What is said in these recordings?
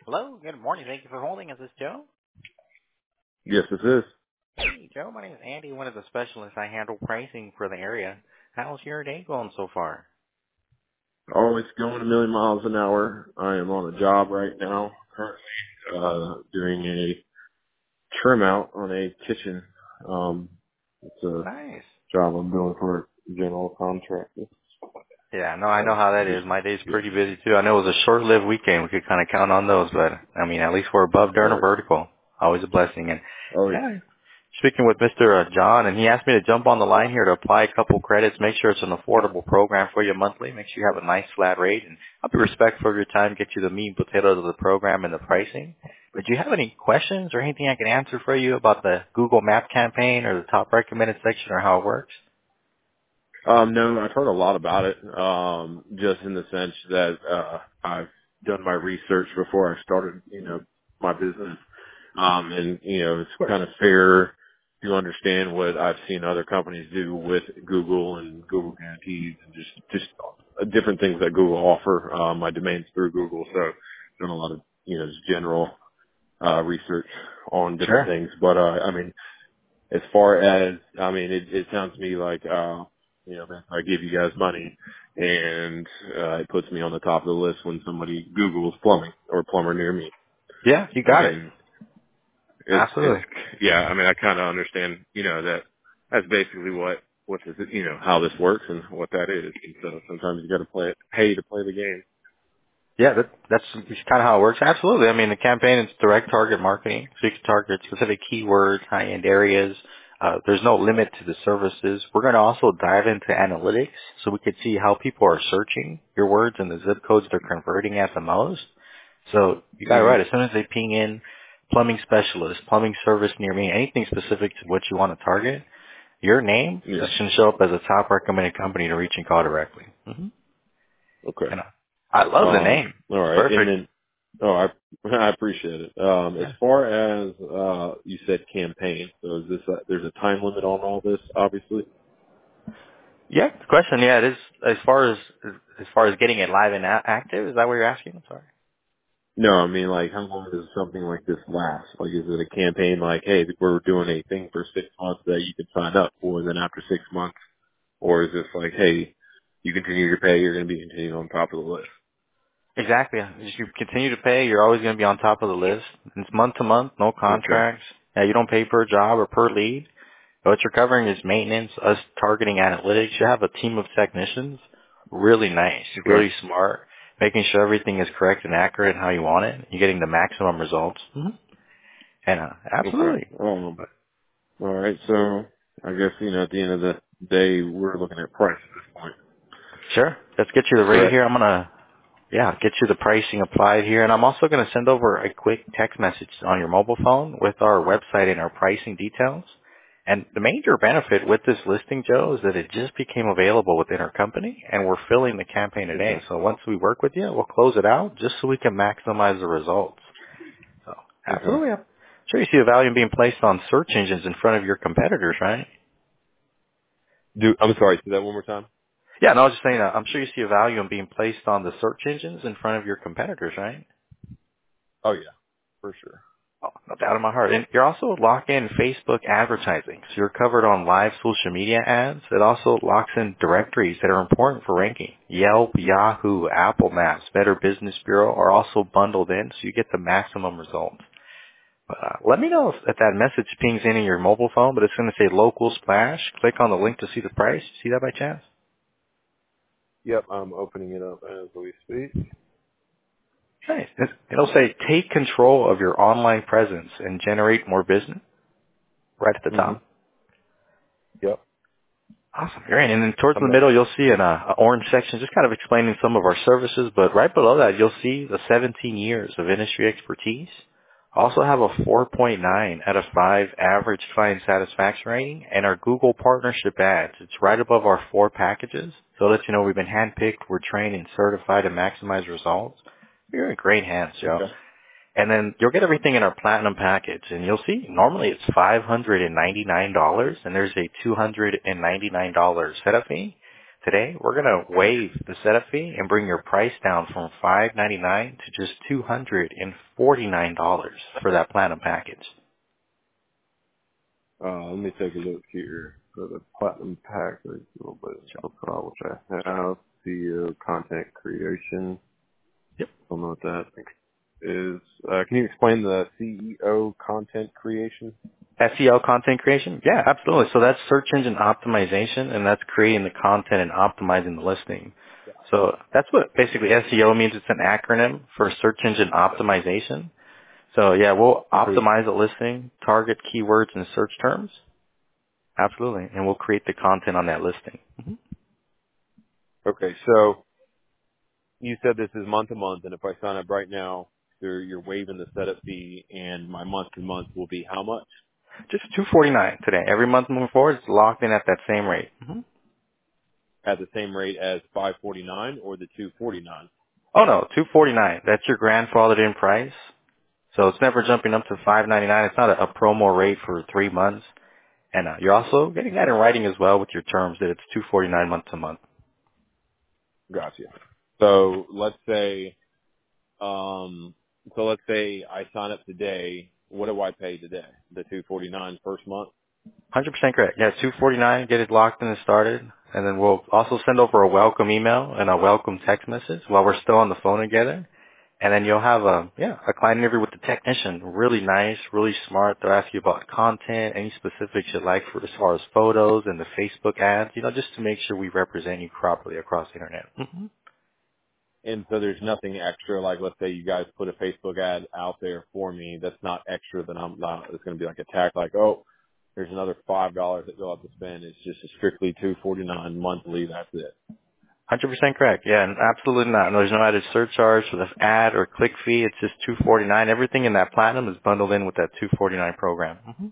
Hello, good morning. Thank you for holding. Is this Joe? Yes, this is. Hey, Joe. My name is Andy, one of the specialists. I handle pricing for the area. How's your day going so far? Always going a million miles an hour. I am on a job right now, currently, doing a trim out on a kitchen. It's a Nice. job I'm doing for a general contractor. Yeah, no, I know So, how that just, is. My day's yeah. pretty busy too. I know it was a short-lived weekend. We could kind of count on those, but I mean, at least we're above during a Right. vertical. Always a blessing. And Oh, yeah. yeah, speaking with Mr. John, and he asked me to jump on the line here to apply a couple credits, make sure it's an affordable program for you monthly, make sure you have a nice flat rate, and I'll be respectful of your time, get you the meat and potatoes of the program and the pricing. But do you have any questions or anything I can answer for you about the Google Map campaign or the top recommended section or how it works? No, I've heard a lot about it, just in the sense that, I've done my research before I started, my business. It's Of course. kind of fair to understand what I've seen other companies do with Google and Google guarantees and just different things that Google offer. My domain's through Google, so I've done a lot of, just general, research on different Sure. things. But, as far as, it sounds to me like, man, I give you guys money and, it puts me on the top of the list when somebody Googles plumbing or plumber near me. Yeah, you got it. And it's, Absolutely. yeah, I kind of understand, that that's basically what this, how this works and what that is. And so sometimes you got to pay to play the game. Yeah, that's kind of how it works. Absolutely. I mean, the campaign is direct target marketing, so you can target specific keywords, high-end areas. There's no limit to the services. We're going to also dive into analytics, so we could see how people are searching your words and the zip codes they're converting at the most. So you got it Hmm. right. As soon as they ping in plumbing specialist, plumbing service near me, anything specific to what you want to target, your name is Yeah. going to show up as a top recommended company to reach and call directly. Okay. And I love the name. All It's right. And perfect. then, I appreciate it. As Yeah. far as, you said campaign, so is this, there's a time limit on all this, obviously? Yeah, good question. Yeah, it is as far as getting it live and active. Is that what you're asking? I'm sorry. No, I mean, like, how long does something like this last? Like, is it a campaign like, hey, we're doing a thing for 6 months that you can sign up for, and then after 6 months, or is this like, hey, you continue to pay, you're going to be continuing on top of the list? Exactly. If you continue to pay, you're always going to be on top of the list. It's month to month, no Okay. contracts. Yeah, you don't pay per job or per lead. What you're covering is maintenance, us targeting analytics. You have a team of technicians, really nice, Okay. really smart, making sure everything is correct and accurate how you want it. You're getting the maximum results. And Okay. absolutely. All right. So I guess, at the end of the day, we're looking at price at this point. Sure. Let's get you the rate Correct. here. I'm gonna get you the pricing applied here. And I'm also going to send over a quick text message on your mobile phone with our website and our pricing details. And the major benefit with this listing, Joe, is that it just became available within our company, and we're filling the campaign today. Okay. So once we work with you, we'll close it out just so we can maximize the results. So Okay. absolutely. I'm sure you see the value in being placed on search engines in front of your competitors, right? I'm sorry. Say that one more time. Yeah, no, I was just saying, I'm sure you see a value in being placed on the search engines in front of your competitors, right? Oh yeah, for sure. Oh, no doubt in my heart. And you're also locked in Facebook advertising. So you're covered on live social media ads. It also locks in directories that are important for ranking. Yelp, Yahoo, Apple Maps, Better Business Bureau are also bundled in so you get the maximum results. But, let me know if that message pings in your mobile phone, but it's going to say local splash. Click on the link to see the price. See that by chance? Yep. I'm opening it up as we speak. Nice. It'll say take control of your online presence and generate more business right at the Hmm. top. Yep. Awesome. Great. And then towards I'm the not. middle, you'll see an orange section just kind of explaining some of our services. But right below that, you'll see the 17 years of industry expertise. Also have a 4.9 out of 5 average client satisfaction rating. And our Google partnership ads, it's right above our 4 packages. So it lets you know we've been handpicked, we're trained and certified to maximize results. You're in great hands, Joe. Okay. And then you'll get everything in our platinum package. And you'll see normally it's $599 and there's a $299 setup fee. Today, we're going to waive the setup fee and bring your price down from $599 to just $249 for that platinum package. Let me take a look here for the platinum pack. There's a little bit of profile which I have. CEO content creation. Yep. I don't know what that is. Can you explain the CEO content creation? SEO content creation? Yeah, absolutely. So that's search engine optimization, and that's creating the content and optimizing the listing. So that's what basically SEO means. It's an acronym for search engine optimization. So yeah, we'll optimize the listing, target keywords and search terms. Absolutely. And we'll create the content on that listing. Mm-hmm. Okay, so you said this is month to month, and if I sign up right now, you're waiving the setup fee, and my month to month will be how much? Just $249 today. Every month moving forward, it's locked in at that same rate. Mm-hmm. At the same rate as $549 or the $249? Oh no, $249. That's your grandfathered in price. So it's never jumping up to $599. It's not a promo rate for 3 months. And you're also getting that in writing as well with your terms that it's $249 month to month. Gotcha. So let's say I sign up today. What do I pay today? The $249 first month? 100% correct. Yeah, $249. Get it locked in and started. And then we'll also send over a welcome email and a welcome text message while we're still on the phone together. And then you'll have a client interview with the technician. Really nice, really smart. They'll ask you about content, any specifics you'd like for as far as photos and the Facebook ads, just to make sure we represent you properly across the internet. Mm-hmm. And so there's nothing extra, like let's say you guys put a Facebook ad out there for me that's not extra that I'm not, it's going to be like a tack, like, oh, there's another $5 that you'll have to spend. It's just a strictly $249 monthly. That's it. 100% correct. Yeah, and absolutely not. No, there's no added surcharge for the ad or click fee. It's just $249. Everything in that platinum is bundled in with that $249 program. Mm-hmm.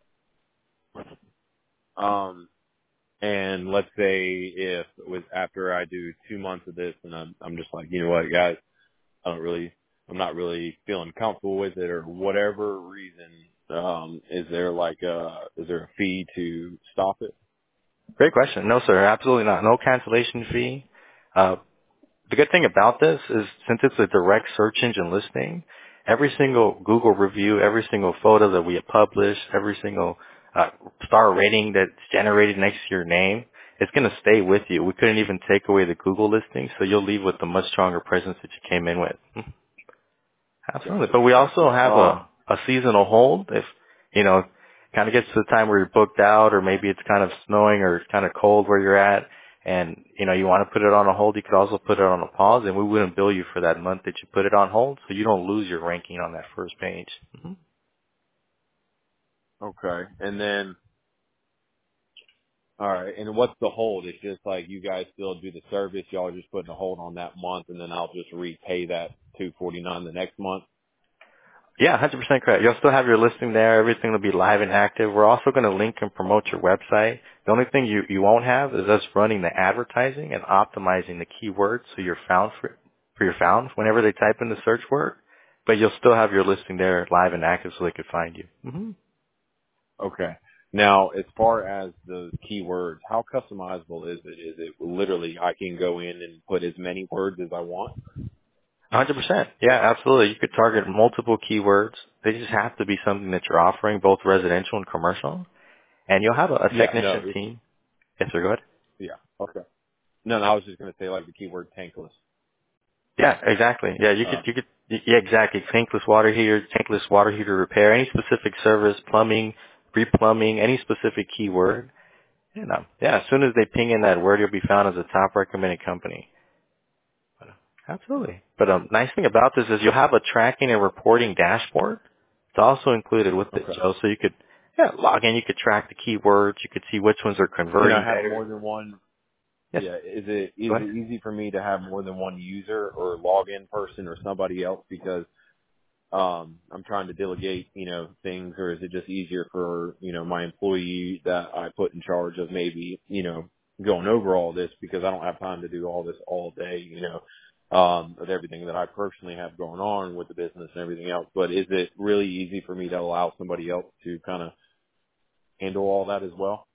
And let's say if it was after I do 2 months of this and I'm just like, you know what, guys, I'm not really feeling comfortable with it or whatever reason, is there a fee to stop it? Great question. No, sir, absolutely not. No cancellation fee. The good thing about this is since it's a direct search engine listing, every single Google review, every single photo that we have published, every single star rating that's generated next to your name, it's going to stay with you. We couldn't even take away the Google listing, so you'll leave with a much stronger presence that you came in with. Absolutely. But we also have a seasonal hold if, kind of gets to the time where you're booked out or maybe it's kind of snowing or it's kind of cold where you're at and, you want to put it on a hold, you could also put it on a pause and we wouldn't bill you for that month that you put it on hold so you don't lose your ranking on that first page. Mm-hmm. Okay. And then, all right. And what's the hold? It's just like you guys still do the service. Y'all are just putting a hold on that month and then I'll just repay that $249 the next month. Yeah, 100% correct. You'll still have your listing there. Everything will be live and active. We're also going to link and promote your website. The only thing you won't have is us running the advertising and optimizing the keywords so you're found for your found whenever they type in the search word. But you'll still have your listing there live and active so they could find you. Mm-hmm. Okay. Now, as far as those keywords, how customizable is it? Is it literally I can go in and put as many words as I want? 100%. Yeah, absolutely. You could target multiple keywords. They just have to be something that you're offering, both residential and commercial. And you'll have a technician team. Yes, sir, go ahead. Yeah. Okay. No, I was just going to say like the keyword tankless. Yeah, exactly. Yeah, yeah, exactly. Tankless water heater, tankless water heater repair, any specific service, plumbing, re-plumbing, any specific keyword. And, as soon as they ping in that word, you'll be found as a top recommended company. Absolutely. But nice thing about this is you'll have a tracking and reporting dashboard. It's also included with it, Joe. So you could log in. You could track the keywords. You could see which ones are converting. Can I have more than one? Yes. Yeah. Is it easy for me to have more than one user or login person or somebody else because I'm trying to delegate, things, or is it just easier for, my employee that I put in charge of maybe, going over all this because I don't have time to do all this all day, with everything that I personally have going on with the business and everything else. But is it really easy for me to allow somebody else to kind of handle all that as well?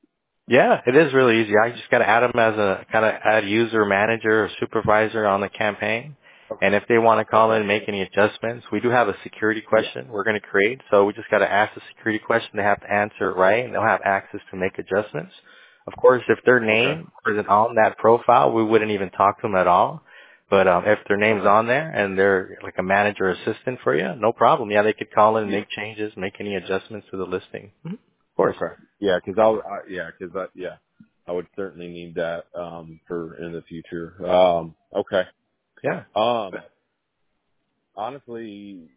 Yeah, it is really easy. I just got to add them as a kind of add user manager or supervisor on the campaign. Okay. And if they want to call in Okay. and make any adjustments, we do have a security Yeah. question we're going to create. So we just got to ask the security question. They have to answer it right, and they'll have access to make adjustments. Of course, if their Okay. name isn't on that profile, we wouldn't even talk to them at all. But if their name's Okay. on there and they're like a manager assistant for you, no problem. Yeah, they could call in and Yeah. make changes, make any adjustments to the listing. Mhm. Of course. Okay. Yeah, because I would certainly need that for in the future. Okay. Yeah. Honestly,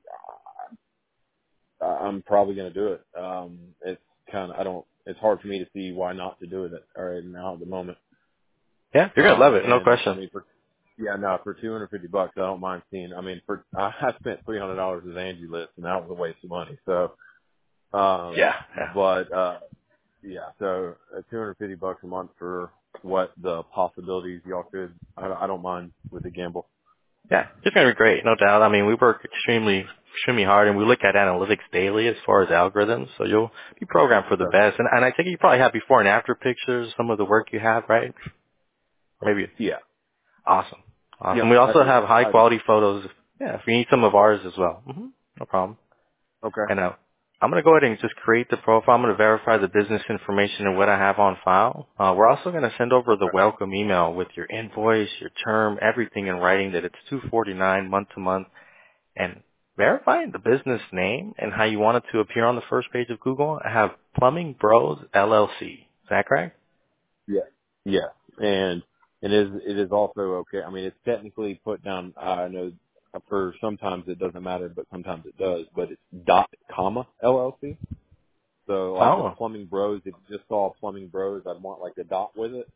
I'm probably going to do it. It's kind of I don't. It's hard for me to see why not to do it right now at the moment. Yeah, you're gonna love it, no And I question. mean, for $250, I don't mind seeing. I mean, I spent $300 with Angie List, and that was a waste of money. So, Yeah, yeah, but yeah, so $250 a month for what the possibilities y'all could. I don't mind with the gamble. yeah. It's gonna be great, no doubt. I mean, we work extremely hard, and we look at analytics daily as far as algorithms. So you'll be programmed for the Okay. best. And I think you probably have before and after pictures, some of the work you have, right? Maybe. Yeah. Awesome, awesome. Yep. We I also do. have high I do. quality photos. Yeah, if you need some of ours as well, no problem. Okay. And I'm going to go ahead and just create the profile. I'm going to verify the business information and what I have on file. We're also going to send over the Okay. welcome email with your invoice, your term, everything in writing that it's $249 month to month, and verifying the business name and how you want it to appear on the first page of Google. I have Plumbing Bros LLC. Is that correct? Yeah. Yeah. And it is also okay. I mean, it's technically put down. I know for sometimes it doesn't matter, but sometimes it does. But it's dot comma LLC. So like with Oh, Plumbing Bros, if you just saw Plumbing Bros, I'd want like the dot with it.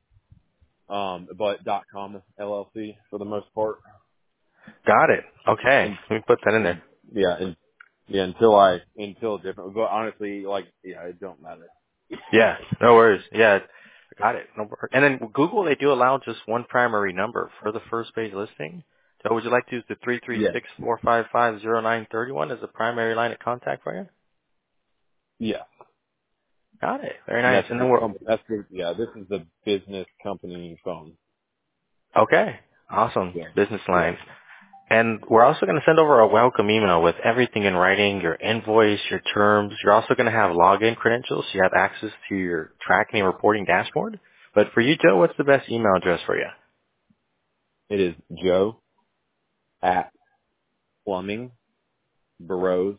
But dot comma LLC for the most part. got it. Okay, And, let me put that in there. and yeah, and yeah, until different. But honestly, like yeah, it don't matter. Yeah, no worries. Yeah, got it. No wor- And then Google, they do allow just one primary number for the first page listing. So would you like to use the Yeah. 336-455-0931 as a primary line of contact for you? Yeah. Got it. Very And nice. And then we're, this is the business company phone. okay. Awesome. Yeah. Business Yeah. line. And we're also going to send over a welcome email with everything in writing, your invoice, your terms. You're also going to have login credentials so you have access to your tracking and reporting dashboard. But for you, Joe, what's the best email address for you? It is Joe at Plumbing Burrows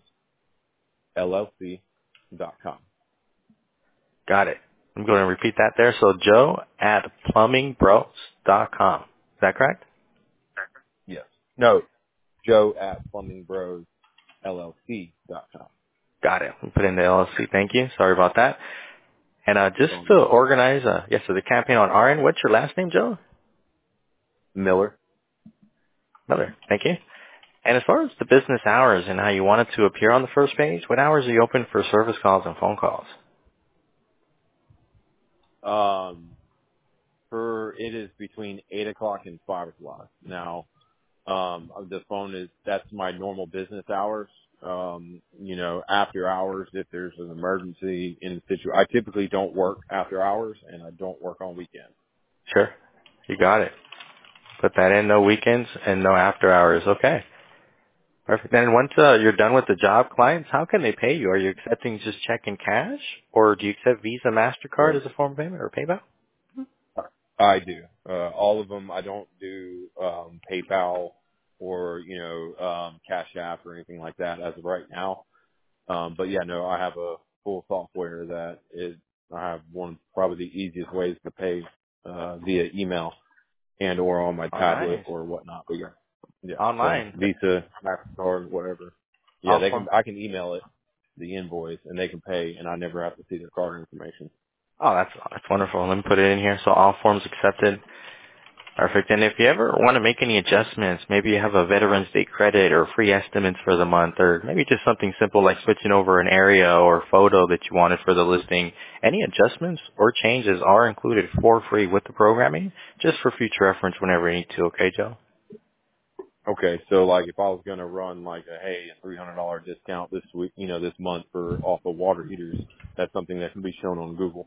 LLC.com. Got it. I'm going to repeat that there. So Joe at plummingbros.com. Is that correct? Yes. No, Joe at Plumbing Bros LLC.com. Got it. We put in the LLC. Thank you. Sorry about that. And just Phone to good. organize, so the campaign on our end, what's your last name, Joe? Miller. Miller. Thank you. And as far as the business hours and how you want it to appear on the first page, what hours are you open for service calls and phone calls? It is between 8 o'clock and 5 o'clock. Now, the phone that's my normal business hours. After hours, if there's an emergency in the situation, I typically don't work after hours and I don't work on weekends. Sure. You got it. Put that in. No weekends and no after hours. Okay. Perfect. And once you're done with the job clients, how can they pay you? Are you accepting just check and cash, or do you accept Visa, MasterCard Yeah. as a form of payment, or PayPal? I do. All of them. I don't do PayPal or Cash App or anything like that as of right now. But yeah, no, I have a full software that is. I have one probably the easiest ways to pay via email and or on my Oh, tablet nice. or whatnot. But yeah. So Online. Visa, Mastercard, whatever. Yeah, All they form. can. I can email it, the invoice, and they can pay, and I never have to see their card information. Oh, that's wonderful. Let me put it in here. So all forms accepted. Perfect. And if you ever want to make any adjustments, maybe you have a Veterans Day credit or free estimates for the month, or maybe just something simple like switching over an area or photo that you wanted for the listing, any adjustments or changes are included for free with the programming, just for future reference whenever you need to. Okay, Joe? Okay, so like if I was gonna run like a $300 discount this week, this month for off of water heaters, that's something that can be shown on Google.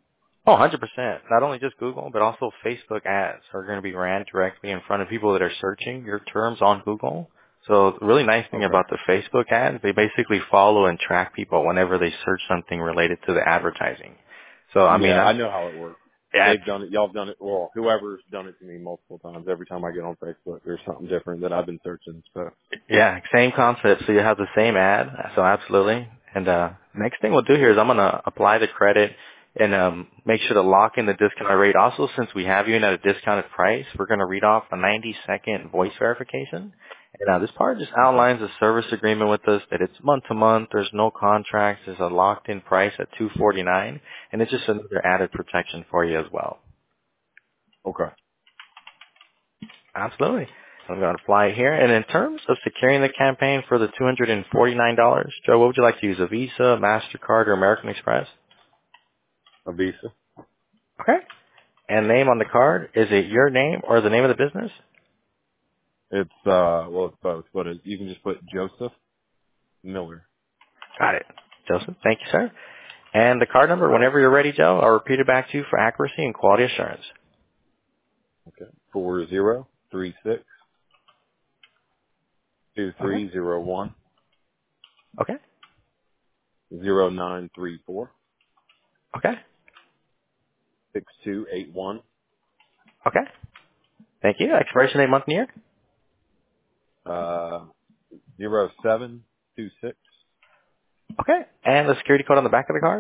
Oh, 100%. Not only just Google, but also Facebook ads are going to be ran directly in front of people that are searching your terms on Google. So the really nice thing Okay. about the Facebook ads, they basically follow and track people whenever they search something related to the advertising. So, I mean, Yeah, I know how it works. yeah, They've done it. Y'all have done it. Well, whoever's done it to me multiple times. Every time I get on Facebook, there's something different that I've been searching. So, yeah, same concept. So you have the same ad. So absolutely. And next thing we'll do here is I'm going to apply the credit and make sure to lock in the discount rate. Also, since we have you in at a discounted price, we're going to read off a 90-second voice verification. And this part just okay. outlines the service agreement with us, that it's month to month. There's no contracts. There's a locked-in price at $249, and it's just another added protection for you as well. Okay. Absolutely. I'm going to apply it here. And in terms of securing the campaign for the $249, Joe, what would you like to use, a Visa, MasterCard, or American Express? A Visa. Okay. And name on the card, is it your name or the name of the business? It's well, it's both, but you can just put Joseph Miller. Got it. Joseph, thank you, sir. And the card number, whenever you're ready, Joe, I'll repeat it back to you for accuracy and quality assurance. Okay. 4036 Okay. 2301 Okay. 0934 Okay. 6281 Okay. Thank you. Expiration date, month, and year? 0726 Okay. And the security code on the back of the card?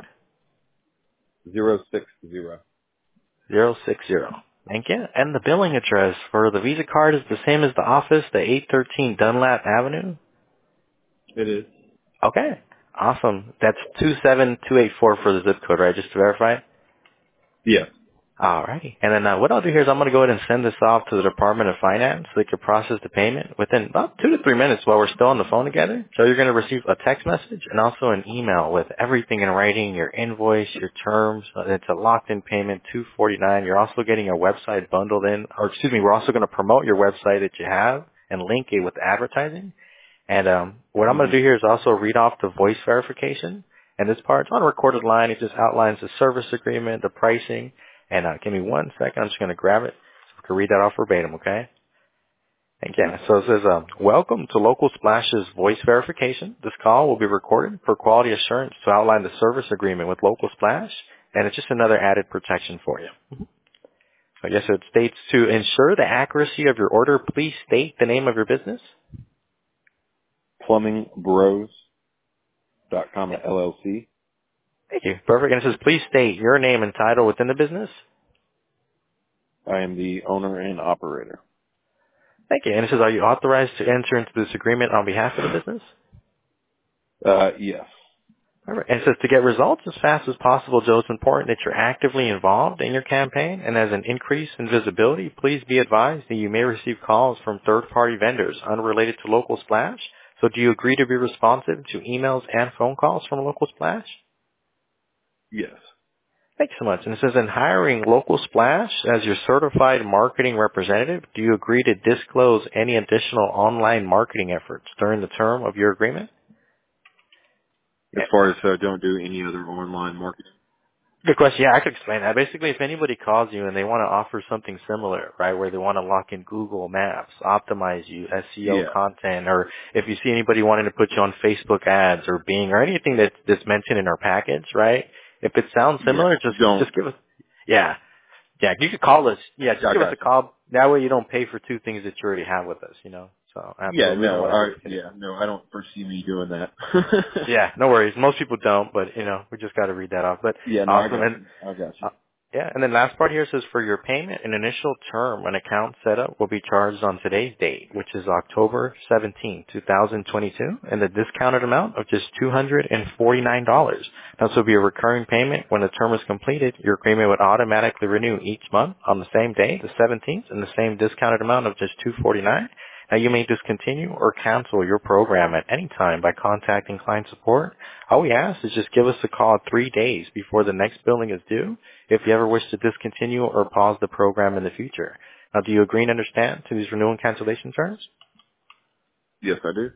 060. 060. Thank you. And the billing address for the Visa card is the same as the office, the 813 Dunlap Avenue? It is. Okay. Awesome. That's 27284 for the zip code, right? Just to verify? Yes. Alrighty. And then what I'll do here is I'm going to go ahead and send this off to the Department of Finance so they can process the payment within about 2 to 3 minutes while we're still on the phone together. So you're going to receive a text message and also an email with everything in writing, your invoice, your terms. It's a locked-in payment, $249. You're also getting a website bundled in, or excuse me, we're also going to promote your website that you have and link it with advertising. And what I'm going Hmm. to do here is also read off the voice verification. And this part's on a recorded line. It just outlines the service agreement, the pricing. And give me 1 second. I'm just going to grab it so we can read that off verbatim, okay? Okay. Again, so it says, welcome to Local Splash's voice verification. This call will be recorded for quality assurance to outline the service agreement with Local Splash. And it's just another added protection for you. I guess it states to ensure the accuracy of your order, please state the name of your business. PlumbingBros.com LLC. Thank you. Perfect. And it says, please state your name and title within the business. I am the owner and operator. Thank you. And it says, are you authorized to enter into this agreement on behalf of the business? Yes. All right. And it says, to get results as fast as possible, Joe, it's important that you're actively involved in your campaign. And as an increase in visibility, please be advised that you may receive calls from third-party vendors unrelated to Local Splash. So do you agree to be responsive to emails and phone calls from Local Splash? Yes. Thanks so much. And it says, in hiring Local Splash as your certified marketing representative, do you agree to disclose any additional online marketing efforts during the term of your agreement? As far as don't do any other online marketing. Good question. Yeah, I could explain that. Basically, if anybody calls you and they want to offer something similar, right, where they want to lock in Google Maps, optimize you, SEO Yeah. content, or if you see anybody wanting to put you on Facebook ads or Bing or anything that's mentioned in our package, right? If it sounds Yeah. similar, just Don't. give us, yeah. Yeah, you could call us. Yeah, just I give us a got you. call. That way you don't pay for two things that you already have with us, you know? So, Yeah. absolutely. We don't No. want to duplicate it. No. I don't foresee me doing that. Yeah, no worries. Most people don't, but, you know, we just got to read that off. But Yeah. No. I awesome. got And you. I got you. yeah, and then last part here says for your payment, an initial term when account setup will be charged on today's date, which is October 17, 2022, and the discounted amount of just $249. Now, this will be a recurring payment. When the term is completed, your agreement would automatically renew each month on the same day, the 17th, and the same discounted amount of just $249. Now, you may discontinue or cancel your program at any time by contacting client support. All we ask is just give us a call 3 days before the next billing is due if you ever wish to discontinue or pause the program in the future. Now, do you agree and understand to these renewal and cancellation terms? Yes, I do.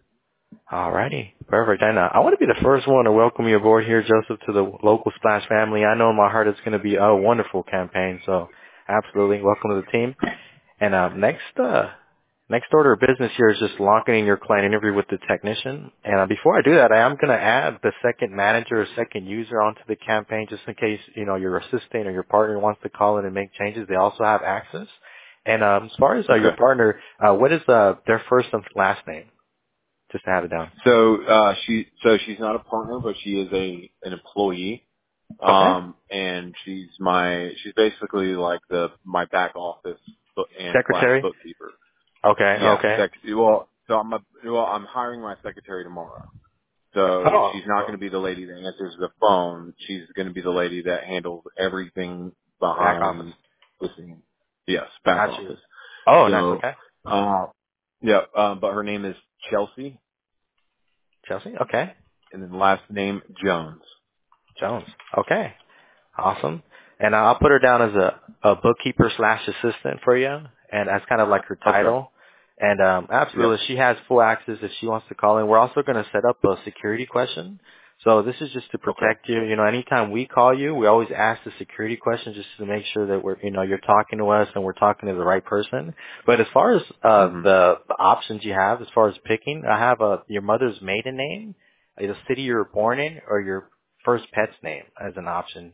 Alrighty, perfect. And I want to be the first one to welcome you aboard here, Joseph, to the local Splash family. I know in my heart it's going to be a wonderful campaign, so absolutely welcome to the team. And next order of business here is just locking in your client interview with the technician. And before I do that, I am going to add the second manager or second user onto the campaign just in case, your assistant or your partner wants to call in and make changes. They also have access. And as far as your Okay. partner, what is their first and last name? Just to have it down. So she's not a partner, but she is an employee. Okay. And she's basically like my back office and slash Secretary? bookkeeper. Okay, Yeah. okay. So I'm hiring my secretary tomorrow. So Oh, she's not going to be the lady that answers the phone. She's going to be the lady that handles everything back office. behind the scenes. Yes, back Got you. office. Oh, nice, So, okay. yeah, but her name is Chelsea, Chelsea? Okay. and then last name Jones. Jones. Okay. Awesome. And I'll put her down as a bookkeeper slash assistant for you, and that's kind of like her Okay. title. And Yep. absolutely, she has full access if she wants to call in. We're also going to set up a security question. So this is just to Okay. protect you. Anytime we call you, we always ask the security question just to make sure that you're talking to us and we're talking to the right person. But as far as hmm the options you have, as far as picking, I have your mother's maiden name, the city you were born in, or your first pet's name as an option.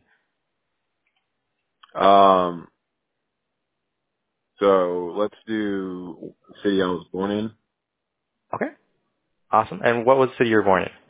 So let's do city I was born in, Okay. Awesome. And what was the city you were born in?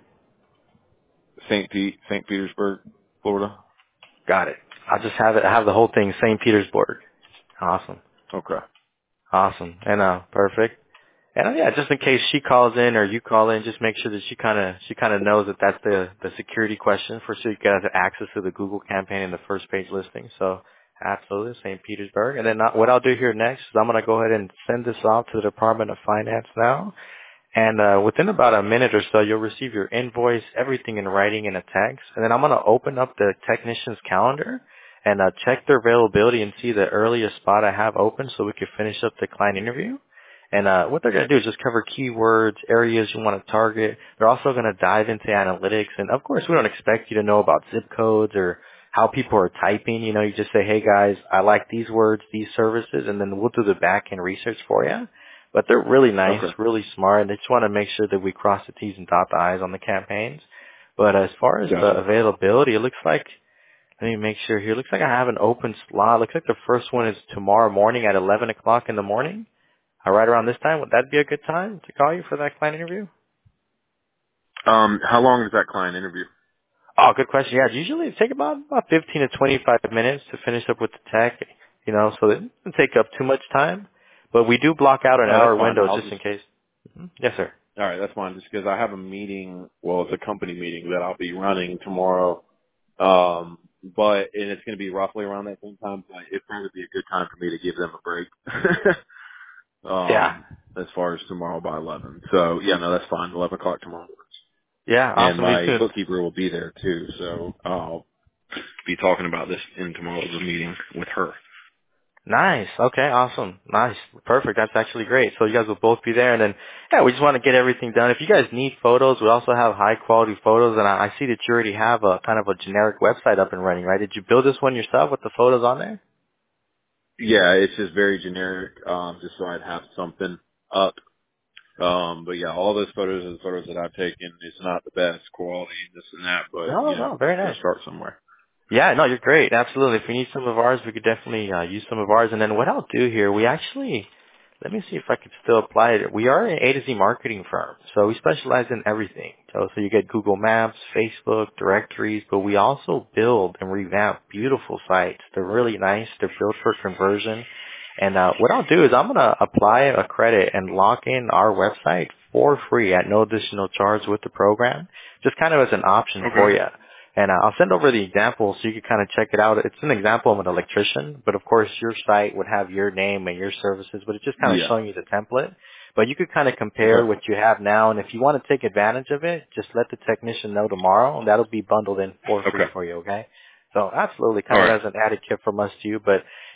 St. Petersburg, Florida. Got it. I'll just have it. I have the whole thing. St. Petersburg. Awesome. Okay. Awesome. And perfect. And yeah, just in case she calls in or you call in, just make sure that she kind of knows that that's the security question for so you guys have access to the Google campaign and the first page listing. So absolutely, St. Petersburg. And then what I'll do here next is I'm going to go ahead and send this off to the Department of Finance now. And within about a minute or so, you'll receive your invoice, everything in writing in a text. And then I'm going to open up the technician's calendar and check their availability and see the earliest spot I have open so we can finish up the client interview. And what they're going to do is just cover keywords, areas you want to target. They're also going to dive into analytics. And, of course, we don't expect you to know about zip codes or how people are typing. You just say, hey, guys, I like these words, these services, and then we'll do the back-end research for you. But they're really nice, Okay. really smart, and they just want to make sure that we cross the T's and dot the I's on the campaigns. But as far as the Gotcha. availability, it looks like, let me make sure here, it looks like I have an open slot. It looks like the first one is tomorrow morning at 11 o'clock in the morning. Right around this time, would that be a good time to call you for that client interview? How long is that client interview? Oh, good question. Yeah, usually it take about 15 to 25 minutes to finish up with the tech, so it doesn't take up too much time. But we do block out an Oh, that's hour fine. window just in case. Yes, sir. All right, that's fine. Just because I have a meeting, well, it's a company meeting that I'll be running tomorrow. And it's going to be roughly around that same time. But it'd probably be a good time for me to give them a break. Yeah. As far as tomorrow by 11. So yeah, no, that's fine. 11 o'clock tomorrow works. Yeah, And awesome. Me my too. bookkeeper will be there too. So I'll be talking about this in tomorrow's meeting with her. Nice. Okay, awesome. Nice. Perfect. That's actually great. So you guys will both be there and then, yeah, we just want to get everything done. If you guys need photos, we also have high quality photos and I see that you already have a kind of a generic website up and running, right? Did you build this one yourself with the photos on there? Yeah, it's just very generic, just so I'd have something up. But yeah, all those photos are the photos that I've taken. It's not the best quality, this and that, but No, no, very gotta nice. start somewhere. Yeah, no, you're great. Absolutely. If you need some of ours, we could definitely use some of ours. And then what I'll do here, we actually, let me see if I could still apply it. We are an A to Z marketing firm, so we specialize in everything. So you get Google Maps, Facebook, directories, but we also build and revamp beautiful sites. They're really nice. They're built for conversion. And what I'll do is I'm going to apply a credit and lock in our website for free at no additional charge with the program, just kind of as an option for Okay. you. And I'll send over the example so you can kind of check it out. It's an example of an electrician, but of course your site would have your name and your services, but it's just kind of Yeah. showing you the template. But you could kind of compare Okay. what you have now, and if you want to take advantage of it, just let the technician know tomorrow, and that'll be bundled in for free Okay. for you, okay? So absolutely, All kind of right. as an added tip from us to you. But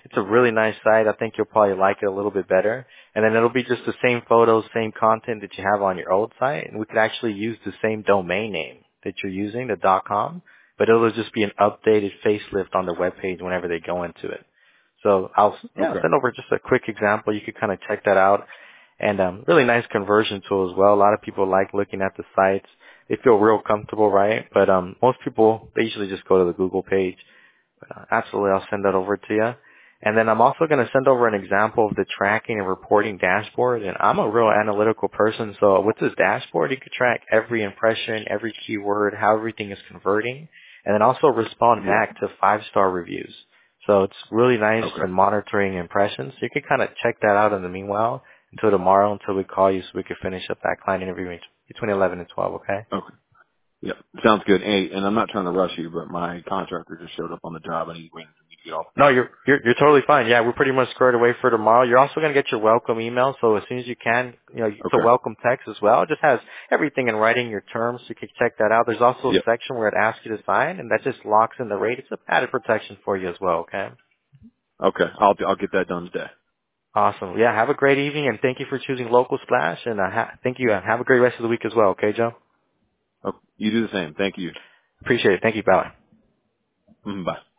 It's a really nice site. I think you'll probably like it a little bit better. And then it'll be just the same photos, same content that you have on your old site. And we could actually use the same domain name that you're using, the .com, but it'll just be an updated facelift on the webpage whenever they go into it. So I'll Okay. send over just a quick example. You could kind of check that out. And really nice conversion tool as well. A lot of people like looking at the sites. They feel real comfortable, right? But most people, they usually just go to the Google page. Absolutely, I'll send that over to you. And then I'm also going to send over an example of the tracking and reporting dashboard. And I'm a real analytical person, so with this dashboard, you could track every impression, every keyword, how everything is converting, and then also respond Yeah. back to 5-star reviews. So it's really nice Okay. in monitoring impressions. You can kind of check that out in the meanwhile until tomorrow, until we call you so we can finish up that client interview between 11 and 12, okay? Okay. Yeah. Sounds good. Hey, and I'm not trying to rush you, but my contractor just showed up on the job and he's waiting for me to get off the No, phone. you're totally fine. Yeah, we're pretty much squared away for tomorrow. You're also gonna get your welcome email, so as soon as you can, it's a Okay. welcome text as well. It just has everything in writing, your terms, so you can check that out. There's also a Yep. section where it asks you to sign, and that just locks in the rate. It's a added protection for you as well. Okay. Okay. I'll get that done today. Awesome. Yeah. Have a great evening, and thank you for choosing Local Slash. And thank you. Have a great rest of the week as well. Okay, Joe. Okay. You do the same. Thank you. Appreciate it. Thank you. Bye. Bye.